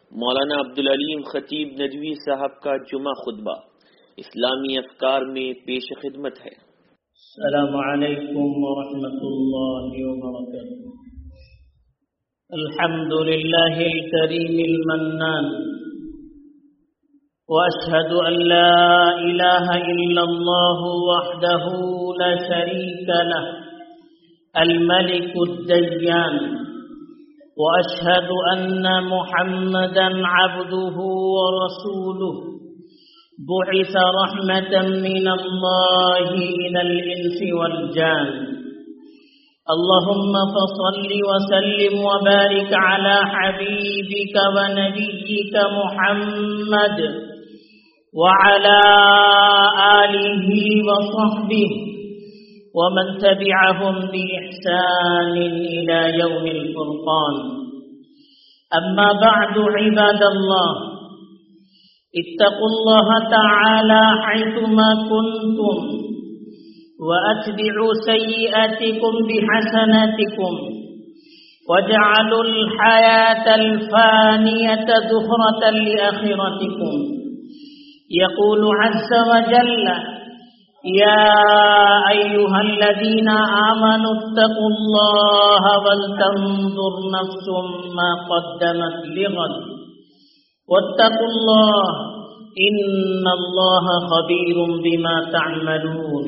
मौलाना अब्दुल अलीम खतीब नदवी साहब का जुमा खुतबा इस्लामी अफकार में पेश खिदमत है। अस्सलामु अलैकुम व रहमतुल्लाहि व बरकातुहू। अल्हम्दुलिल्लाहिल करीमिल मन्नान व अशहदु अन ला इलाहा इल्लल्लाहु वहदहू ला शरीका लह अल मलिकुद दय्यान وأشهد أن محمدا عبده ورسوله بعث رحمة من الله إلى الإنس والجان اللهم فصل وسلم وبارك على حبيبك ونبيك محمد وعلى آله وصحبه ومن تبعهم بإحسان إلى يوم الفرقان أما بعد عباد الله اتقوا الله تعالى حيثما كنتم وأتبعوا سيئاتكم بحسناتكم واجعلوا الحياة الفانية زخرة لآخرتكم يقول عز وجل يا أيها الذين آمنوا اتقوا الله ولتنظر نفس ما قدمت لغد واتقوا الله إن الله خبير بما تعملون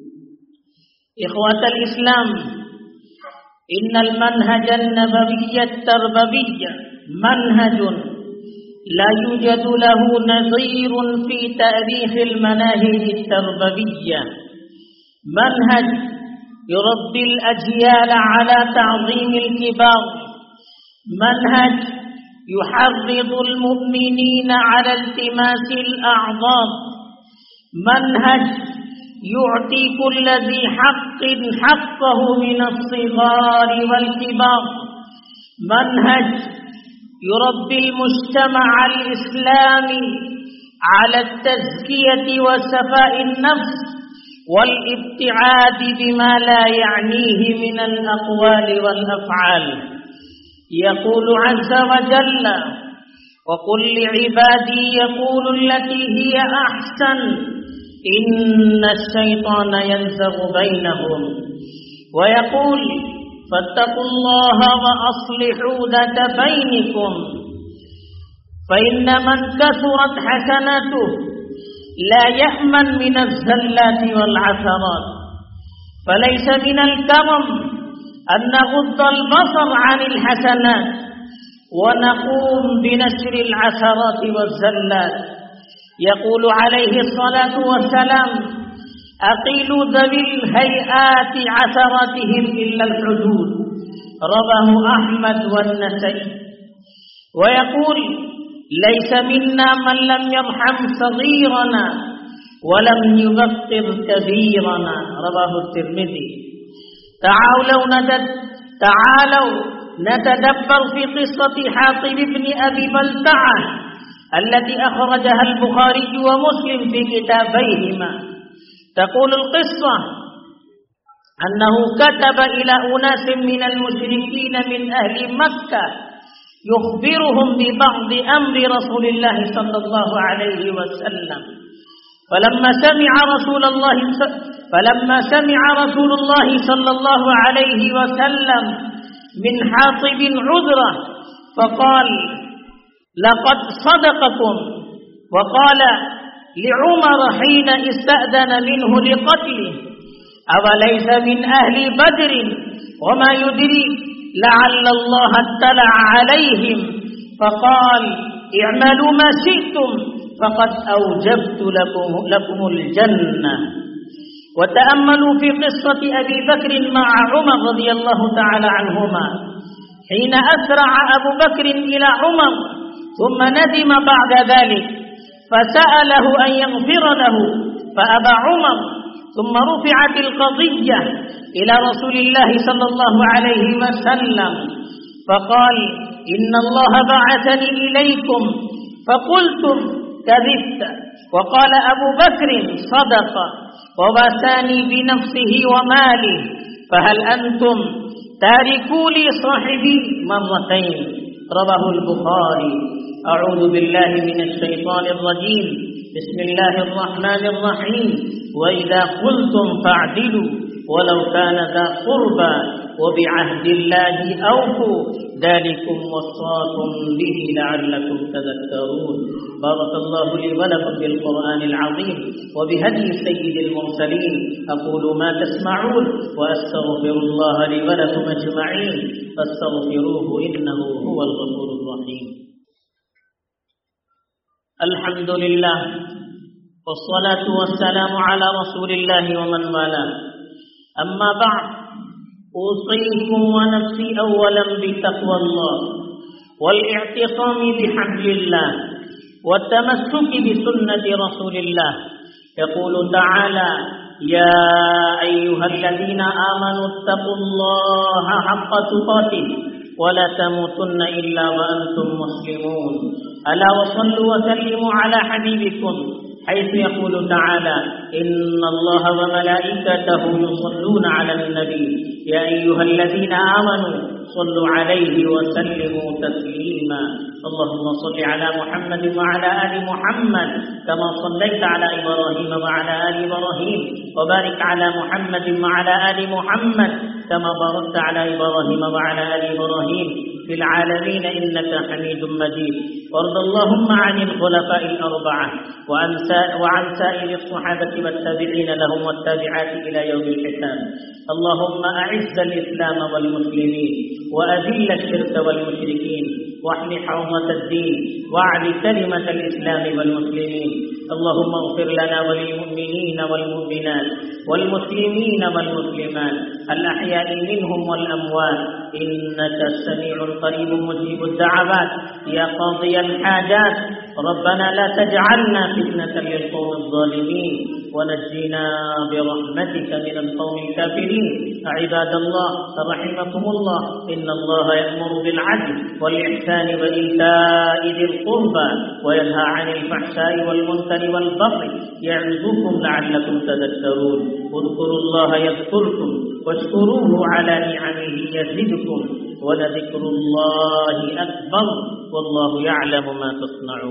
إخوة الإسلام إن المنهج النبوي التربوي منهج لا يوجد له نظير في تاريخ المناهج التربوية منهج يربي الأجيال على تعظيم الكبار منهج يحرض المؤمنين على التماس الأعظام منهج يعطي كل ذي حق حقه من الصغار والكبار منهج يربي المجتمع الإسلامي على التزكية وصفاء النفس والابتعاد بما لا يعنيه من الأقوال والأفعال يقول عز وجل وقل لعبادي يقولوا التي هي أحسن إن الشيطان ينزغ بينهم ويقول فاتقوا الله وأصلحوا ذات بينكم فإن من كثرت حسناته لا يأمن من الزلات والعثرات فليس من الكرم أن نغض البصر عن الحسنات ونقوم بنشر العثرات والزلات يقول عليه الصلاة والسلام أقيلوا ذوي الهيئات عثراتهم إلا الحدود رواه أحمد والنسائي ويقول ليس منا من لم يرحم صغيرنا ولم يوقر كبيرنا رواه الترمذي تعالوا نتدبر في قصة حاطب بن أبي بلتعة التي أخرجها البخاري ومسلم في كتابيهما تقول القصة أنه كتب إلى أناس من المشركين من أهل مكة يخبرهم ببعض أمر رسول الله صلى الله عليه وسلم فلما سمع رسول الله صلى الله عليه وسلم من حاطب عذره فقال لقد صدقكم وقال لعمر حين استأذن منه لقتله أوليس من أهل بدر وما يدريك لعل الله اطلع عليهم فقال اعملوا ما شئتم فقد أوجبت لكم الجنة وتأملوا في قصة أبي بكر مع عمر رضي الله تعالى عنهما حين أسرع أبو بكر إلى عمر ثم ندم بعد ذلك فسأله أن يغفر له فأبى عمر ثم رفعت القضية إلى رسول الله صلى الله عليه وسلم فقال إن الله بعثني إليكم فقلتم كذبت وقال أبو بكر صدق وواساني بنفسه وماله فهل أنتم تاركوا لي صاحبي مرتين رواه البخاري أعوذ بالله من الشيطان الرجيم. بسم الله الرحمن الرحيم. وإذا قلتم فاعدلوا ولو كان ذا قربى وبعهد الله أوفوا ذلكم وصاكم به لعلكم تذكرون. بارك الله لي ولكم بالقرآن العظيم وبهدي سيد المرسلين. أقول ما تسمعون وأستغفر الله لي ولكم أجمعين فاستغفروه إنه هو الغفور الرحيم. الحمد لله والصلاة والسلام على رسول الله ومن والاه. أما بعد، أوصيكم ونفسي أولا بتقوى الله والاعتصام بحبل الله والتمسك بسنة رسول الله. يقول تعالى: يا أيها الذين آمنوا اتقوا الله حق تقاته ولا تموتن إلا وأنتم مسلمون. ألا وصلوا وسلموا على حبيبكم، حيث يقول تعالى: إن الله وملائكته يصلون على النبي يا أيها الذين آمنوا صلوا عليه وسلموا تسليما. اللهم صل على محمد وعلى آل محمد كما صليت على إبراهيم وعلى آل إبراهيم، وبارك على محمد وعلى آل محمد كما باركت على إبراهيم وعلى آل إبراهيم في العالمين إنك حميد مجيد. وارض اللهم عن الخلفاء الأربعة وعن سائر الصحابة والتابعين لهم والتابعات إلى يوم الحساب. اللهم أعز الإسلام والمسلمين وأذل الشرك والمشركين واحمِ حرمة الدين واعل كلمة الإسلام والمسلمين. اللهم اغفر لنا وللمؤمنين والمؤمنات والمسلمين والمسلمات الأحياء منهم والأموات إنك السميع القريب مجيب الدعوات يا قاضي الحاجات. ربنا لا تجعلنا فتنة للقوم الظالمين ونجينا برحمتك من القوم الكافرين. عباد الله رحمكم الله، إن الله يأمر بالعدل والإحسان وإيتاء ذي القربى وينهى عن الفحشاء والمنكر والبغي يعظكم لعلكم تذكرون. اذكروا الله يذكركم واشكروه على نعمه يزدكم ولذكر الله أكبر والله يعلم ما تصنعون.